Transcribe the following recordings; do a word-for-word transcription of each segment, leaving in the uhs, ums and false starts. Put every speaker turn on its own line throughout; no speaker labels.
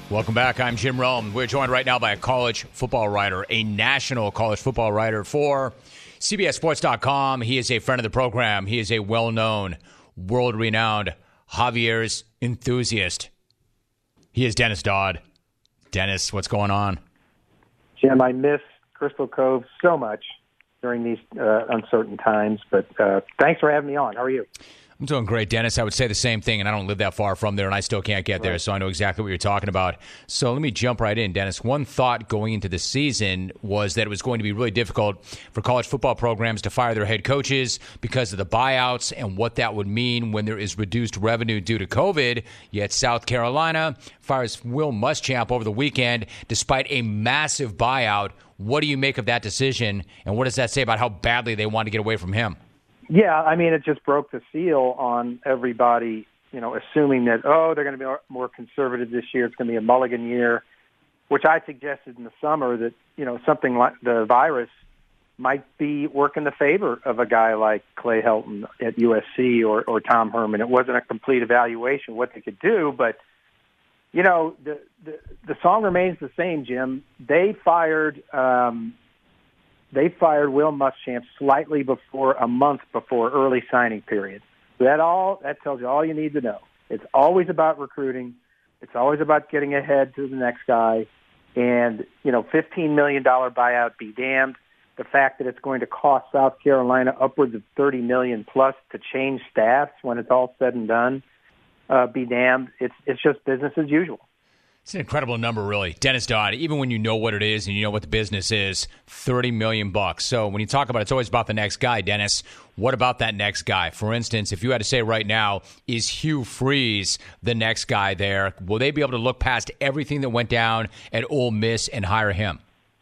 Welcome back. I'm Jim Rome. We're joined right now by a college football writer, a national college football writer for C B S Sports dot com. He is a friend of the program. He is a well-known, world-renowned Javier's enthusiast. He is Dennis Dodd. Dennis, what's going on?
Jim, I miss Crystal Cove so much during these uh, uncertain times, but uh, thanks for having me on. How are you?
I'm doing great, Dennis. I would say the same thing, and I don't live that far from there, and I still can't get there,
right.
so I know exactly what you're talking about. So let me jump right in, Dennis. One thought going into the season was that it was going to be really difficult for college football programs to fire their head coaches because of the buyouts and what that would mean when there is reduced revenue due to COVID. Yet South Carolina fires Will Muschamp over the weekend despite a massive buyout. What do you make of that decision, and what does that say about how badly they want to get away from him?
Yeah, I mean, it just broke the seal on everybody, you know, assuming that, oh, they're going to be more conservative this year. It's going to be a mulligan year, which I suggested in the summer that, you know, something like the virus might be working the favor of a guy like Clay Helton at U S C or, or Tom Herman. It wasn't a complete evaluation of what they could do, but, you know, the, the, the song remains the same, Jim. They fired um, – They fired Will Muschamp slightly before, a month before early signing period. So that all that tells you all you need to know. It's always about recruiting. It's always about getting ahead to the next guy. And, you know, fifteen million dollars buyout be damned. The fact that it's going to cost South Carolina upwards of thirty million dollars plus to change staffs when it's all said and done, uh, be damned. It's it's just business as usual.
It's an incredible number, really. Dennis Dodd, even when you know what it is and you know what the business is, thirty million bucks. So when you talk about it, it's always about the next guy, Dennis. What about that next guy? For instance, if you had to say right now, is Hugh Freeze the next guy there? Will they be able to look past everything that went down at Ole Miss and hire him?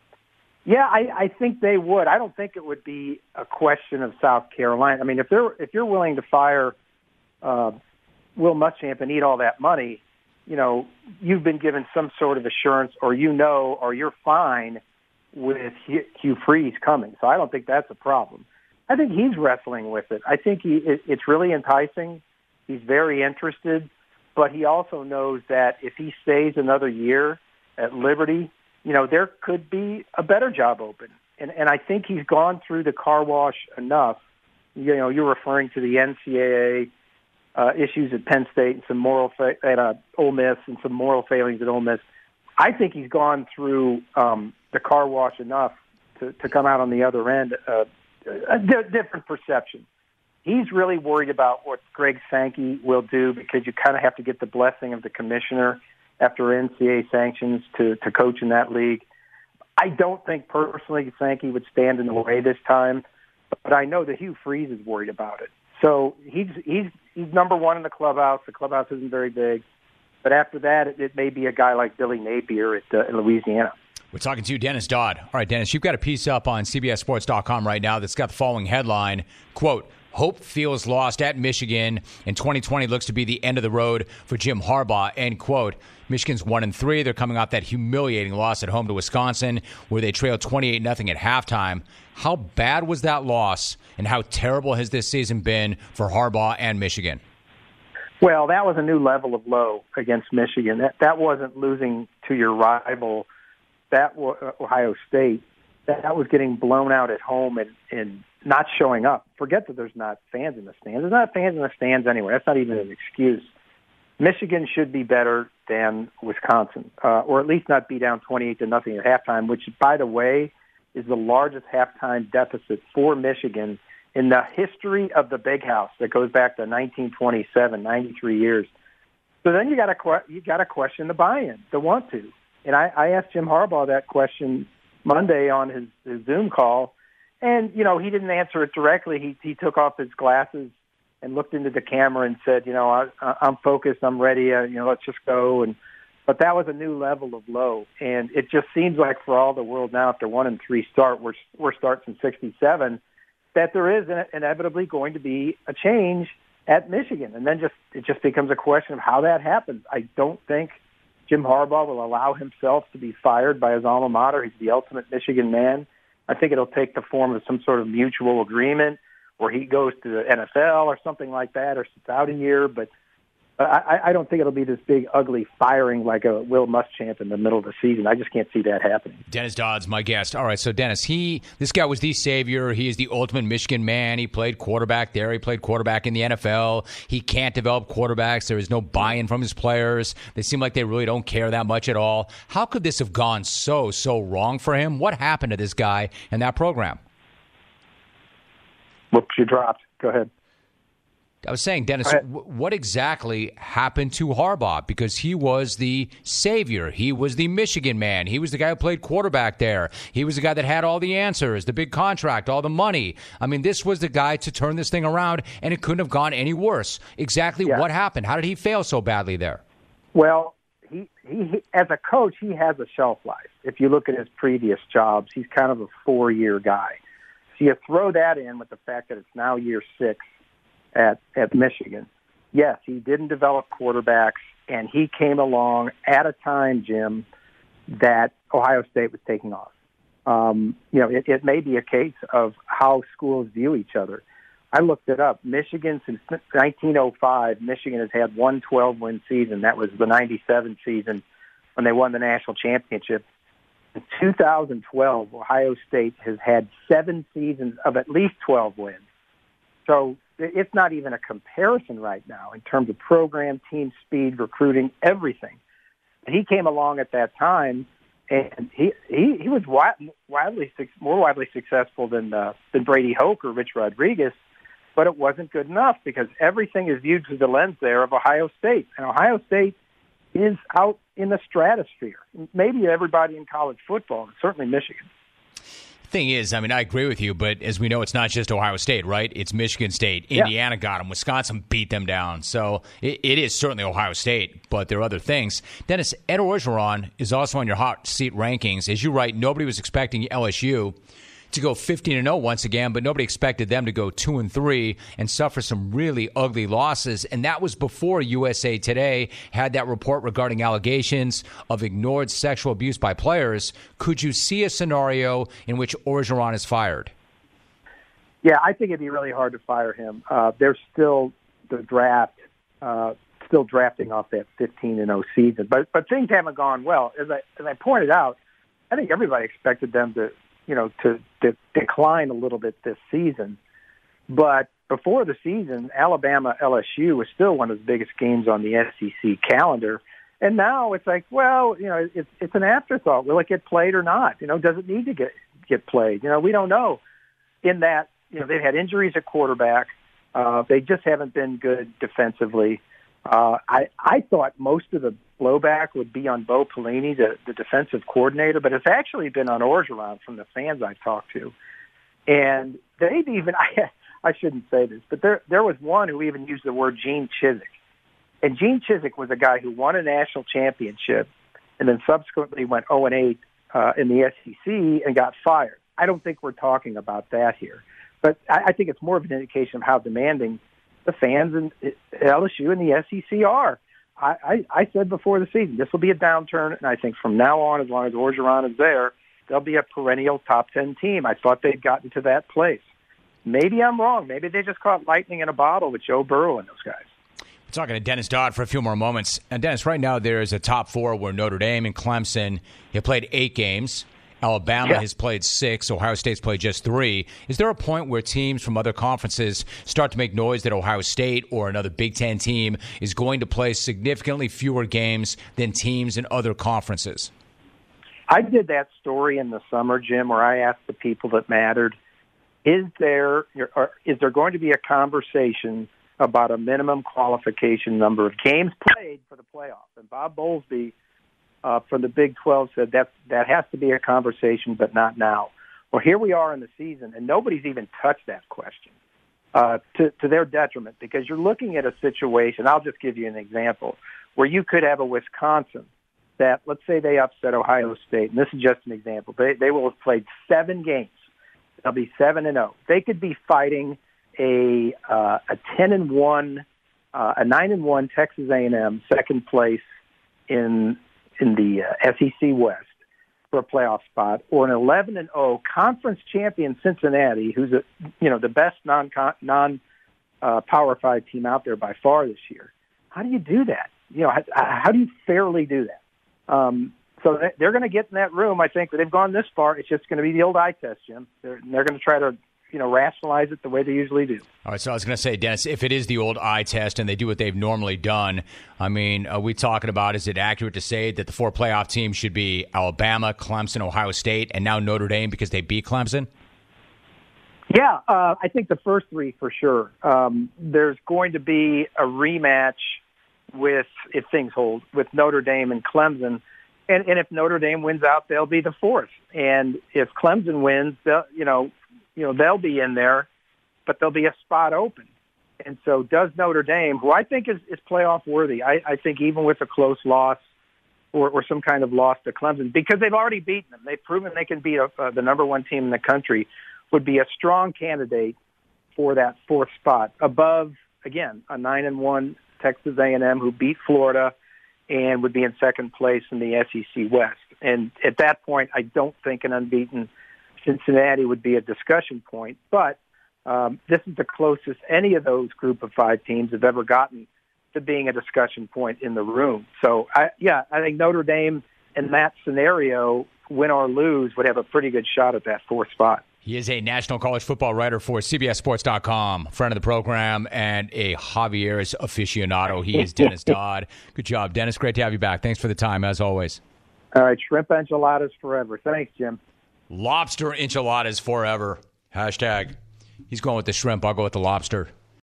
Yeah, I, I think they would. I don't think it would be a question of South Carolina. I mean, if they're if you're willing to fire uh, Will Muschamp and eat all that money, you know, you've been given some sort of assurance, or you know, or you're fine with Hugh Freeze coming. So I don't think that's a problem. I think he's wrestling with it. I think he it, it's really enticing. He's very interested, but he also knows that if he stays another year at Liberty, you know, there could be a better job open. And and I think he's gone through the car wash enough. You know, you're referring to the N C double A Uh, issues at Penn State and some moral fa- at uh, Ole Miss and some moral failings at Ole Miss. I think he's gone through um, the car wash enough to, to come out on the other end uh, a di- different perception. He's really worried about what Greg Sankey will do because you kind of have to get the blessing of the commissioner after N C double A sanctions to, to coach in that league. I don't think personally Sankey would stand in the way this time, but I know that Hugh Freeze is worried about it. So he's he's he's number one in the clubhouse. The clubhouse isn't very big, but after that, it, it may be a guy like Billy Napier at uh, Louisiana.
We're talking to Dennis Dodd. All right, Dennis, you've got a piece up on C B S Sports dot com right now that's got the following headline, quote, "Hope feels lost at Michigan, and twenty twenty looks to be the end of the road for Jim Harbaugh," end quote. Michigan's one and three. They're coming off that humiliating loss at home to Wisconsin, where they trailed twenty-eight nothing at halftime. How bad was that loss, and how terrible has this season been for Harbaugh and Michigan?
Well, that was a new level of low against Michigan. That that wasn't losing to your rival, that was Ohio State. That, that was getting blown out at home and, and not showing up. Forget that there's not fans in the stands. There's not fans in the stands anyway. That's not even an excuse. Michigan should be better than Wisconsin, uh, or at least not be down twenty-eight to nothing at halftime, which, by the way, is the largest halftime deficit for Michigan in the history of the Big House that goes back to nineteen twenty-seven, ninety-three years. So then you got to you got to question the buy-in, the want to. And I, I asked Jim Harbaugh that question Monday on his, his Zoom call, and you know he didn't answer it directly. He he took off his glasses and looked into the camera and said, you know, I, I'm focused, I'm ready, uh, you know, let's just go. And but that was a new level of low, and it just seems like for all the world now, after one and three start, we're we're starts in sixty-seven, that there is inevitably going to be a change at Michigan, and then just it just becomes a question of how that happens. I don't think Jim Harbaugh will allow himself to be fired by his alma mater. He's the ultimate Michigan man. I think it'll take the form of some sort of mutual agreement where he goes to the N F L or something like that, or sits out a year. But I, I don't think it'll be this big, ugly firing like a Will Muschamp in the middle of the season. I just can't see that happening.
Dennis Dodd's my guest. All right, so Dennis, he this guy was the savior. He is the ultimate Michigan man. He played quarterback there. He played quarterback in the N F L. He can't develop quarterbacks. There is no buy-in from his players. They seem like they really don't care that much at all. How could this have gone so, so wrong for him? What happened to this guy and that program?
Whoops, you dropped. Go ahead.
I was saying, Dennis, w- what exactly happened to Harbaugh? Because he was the savior. He was the Michigan man. He was the guy who played quarterback there. He was the guy that had all the answers, the big contract, all the money. I mean, this was the guy to turn this thing around, and it couldn't have gone any worse. Exactly yeah. what happened? How did he fail so badly there?
Well, he, he, he as a coach, he has a shelf life. If you look at his previous jobs, he's kind of a four-year guy. So you throw that in with the fact that it's now year six. At, at Michigan. Yes, he didn't develop quarterbacks, and he came along at a time, Jim, that Ohio State was taking off. Um, you know, it, it may be a case of how schools view each other. I looked it up. Michigan, since nineteen oh five, Michigan has had one twelve-win season. That was the ninety-seven season when they won the national championship. In two thousand twelve, Ohio State has had seven seasons of at least twelve wins. So it's not even a comparison right now in terms of program, team speed, recruiting, everything. He came along at that time, and he he, he was widely more widely successful than uh, than Brady Hoke or Rich Rodriguez, but it wasn't good enough because everything is viewed through the lens there of Ohio State, and Ohio State is out in the stratosphere. Maybe everybody in college football, and certainly Michigan.
Thing is, I mean, I agree with you, but as we know, it's not just Ohio State, right? It's Michigan State. Indiana yeah. got them. Wisconsin beat them down. So it, it is certainly Ohio State, but there are other things. Dennis, Ed Orgeron is also on your hot seat rankings. As you write, nobody was expecting L S U to go fifteen and oh once again, but nobody expected them to go two and three and suffer some really ugly losses. And that was before U S A Today had that report regarding allegations of ignored sexual abuse by players. Could you see a scenario in which Orgeron is fired?
Yeah, I think it'd be really hard to fire him. Uh, there's still the draft, uh, still drafting off that fifteen and oh season, but but things haven't gone well. As I as I pointed out, I think everybody expected them to. you know, to, to decline a little bit this season. But before the season, Alabama L S U was still one of the biggest games on the S E C calendar. And now it's like, well, you know, it's it's an afterthought. Will it get played or not? You know, does it need to get get played? You know, we don't know. In that, you know, they've had injuries at quarterback. Uh, they just haven't been good defensively. Uh, I, I thought most of the blowback would be on Bo Pelini, the, the defensive coordinator, but it's actually been on Orgeron from the fans I've talked to. And they've even, I, I shouldn't say this, but there there was one who even used the word Gene Chizik. And Gene Chizik was a guy who won a national championship and then subsequently went oh and eight uh, in the S E C and got fired. I don't think we're talking about that here. But I, I think it's more of an indication of how demanding the fans in L S U and the S E C are. I, I, I said before the season, this will be a downturn, and I think from now on, as long as Orgeron is there, they'll be a perennial top ten team. I thought they'd gotten to that place. Maybe I'm wrong. Maybe they just caught lightning in a bottle with Joe Burrow and those guys.
We're talking to Dennis Dodd for a few more moments. And Dennis, right now there is a top four where Notre Dame and Clemson have played eight games. Alabama yeah. has played six. Ohio State's played just three. Is there a point where teams from other conferences start to make noise that Ohio State or another Big Ten team is going to play significantly fewer games than teams in other conferences?
I did that story in the summer, Jim, where I asked the people that mattered, is there or is there going to be a conversation about a minimum qualification number of games played for the playoffs? And Bob Bowlesby Uh, from the Big twelve said that that has to be a conversation, but not now. Well, here we are in the season, and nobody's even touched that question uh, to, to their detriment, because you're looking at a situation, I'll just give you an example, where you could have a Wisconsin that, let's say they upset Ohio State, and this is just an example. They, they will have played seven games. They'll be seven and oh. They could be fighting a uh, a ten and one, uh, a nine and one Texas A and M, second place in in the uh, S E C West for a playoff spot, or an eleven and oh conference champion Cincinnati, who's a, you know, the best non non uh, Power Five team out there by far this year. how do you do that? You know, how, how do you fairly do that? Um, so they're going to get in that room. I think that they've gone this far. It's just going to be the old eye test, Jim. They're, they're going to try to, you know, rationalize it the way they usually do.
All right, so I was going to say, Dennis, if it is the old eye test and they do what they've normally done, I mean, are we talking about, is it accurate to say that the four playoff teams should be Alabama, Clemson, Ohio State, and now Notre Dame because they beat Clemson?
Yeah, uh, I think the first three for sure. Um, there's going to be a rematch with, if things hold, with Notre Dame and Clemson. And, and if Notre Dame wins out, they'll be the fourth. And if Clemson wins, they'll, you know, you know, they'll be in there, but there'll be a spot open. And so does Notre Dame, who I think is, is playoff worthy, I, I think even with a close loss or, or some kind of loss to Clemson, because they've already beaten them, they've proven they can beat a, uh, the number one team in the country, would be a strong candidate for that fourth spot above, again, a nine and one Texas A and M who beat Florida and would be in second place in the S E C West. And at that point, I don't think an unbeaten Cincinnati would be a discussion point. But um, this is the closest any of those group of five teams have ever gotten to being a discussion point in the room. So, I, yeah, I think Notre Dame in that scenario, win or lose, would have a pretty good shot at that fourth spot.
He is a national college football writer for C B S Sports dot com, friend of the program, and a Javier's aficionado. He is Dennis Dodd. Good job, Dennis. Great to have you back. Thanks for the time, as always.
All right, shrimp enchiladas forever. Thanks, Jim.
Lobster enchiladas forever. Hashtag. He's going with the shrimp. I'll go with the lobster.